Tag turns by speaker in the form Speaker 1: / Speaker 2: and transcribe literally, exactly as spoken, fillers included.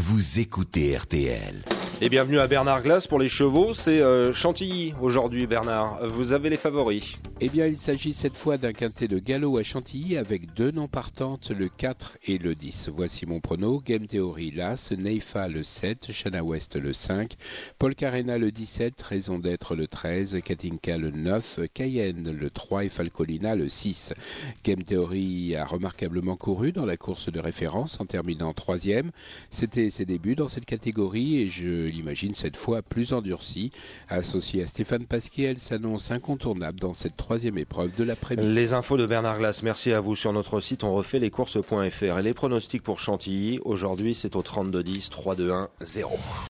Speaker 1: vous écoutez R T L.
Speaker 2: Et bienvenue à Bernard Glace pour les chevaux, c'est euh, Chantilly aujourd'hui Bernard, vous avez les favoris.
Speaker 3: Eh bien il s'agit cette fois d'un quintet de galop à Chantilly avec deux noms partantes, le quatre et le dix. Voici mon prono, Game Theory l'As, Neifa le sept, Shana West le cinq, Paul Carena le dix-sept, Raison d'être le treize, Katinka le neuf, Cayenne le trois et Falcolina le six. Game Theory a remarquablement couru dans la course de référence en terminant troisième. C'était ses débuts dans cette catégorie et je l'imagine cette fois plus endurci. Associé à Stéphane Pasquier, elle s'annonce incontournable dans cette troisième épreuve de l'après-midi.
Speaker 2: Les infos de Bernard Glace, merci à vous. Sur notre site, on refait les courses point f r. Et les pronostics pour Chantilly, aujourd'hui c'est au trente-deux dix, trois deux un zéro.